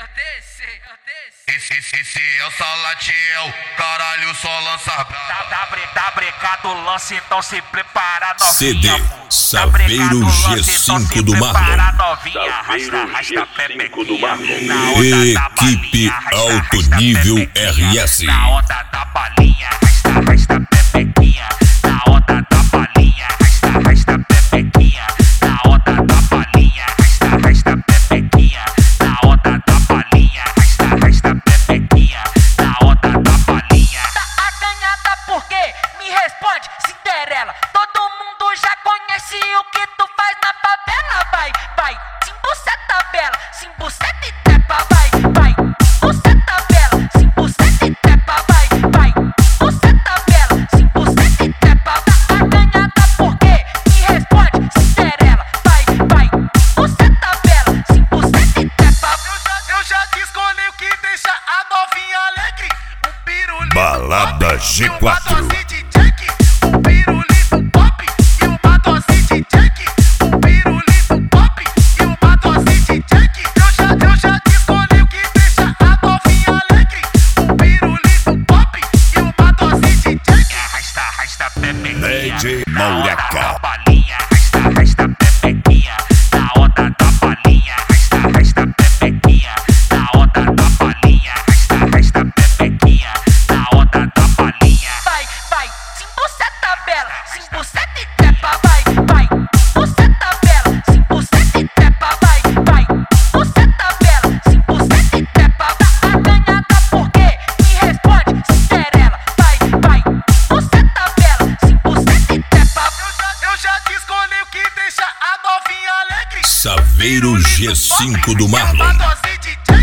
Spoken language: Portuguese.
Esse é o Salatiel, caralho, só lança braba. Tá brecado o lance, então se prepara novinha. CD Saveiro G5 do Marlon. Arrasta G5 do Marlon. Equipe Alto Nível RS. Na onda da balinha, arrasta pepequinha. Na onda da balinha, arrasta pepequinha. Na onda da balinha, arrasta pepequinha. Na onda da balinha, arrasta pepequinha. Na onda da balinha. Tá acanhada por quê? Me responde, Cinderela. Todo mundo já conhece o que tu faz na favela. Vai, simbuceta bela, simbuceta e trepa, vai, buceta bela, simbuceta e trepa, vai, buceta bela, simbuceta e trepa. Tá acanhada por quê? Me responde, Cinderela. Vai, buceta bela, simbuceta e trepa. Eu já escolhi o que deixa a novinha alegre. Um pirulito Balada pop, G4. e uma dose de Jack. Um pirulito pop e uma dose de Jack. Um pirulito pop e uma dose de Jack. Eu já escolhi o que deixa a novinha alegre. Um pirulito pop e uma dose de Jack. Arrasta pepequinha. DJ Na onda Maureca. da balinha, arrasta pepequinha. Na onda da balinha, arrasta pepequinha. Na onda da balinha, arrasta pepequinha. Na onda da balinha. Vai, simbuceta bela, simbuceta e trepa, vai, buceta bela, simbuceta e trepa, vai, buceta bela, simbuceta e trepa. Tá acanhada por quê? Me responde, Cinderela. Vai, buceta bela, simbuceta e trepa. Eu já escolhi o que deixa a novinha alegre. Saveiro G5 do Uma Marlon. dose de Jack.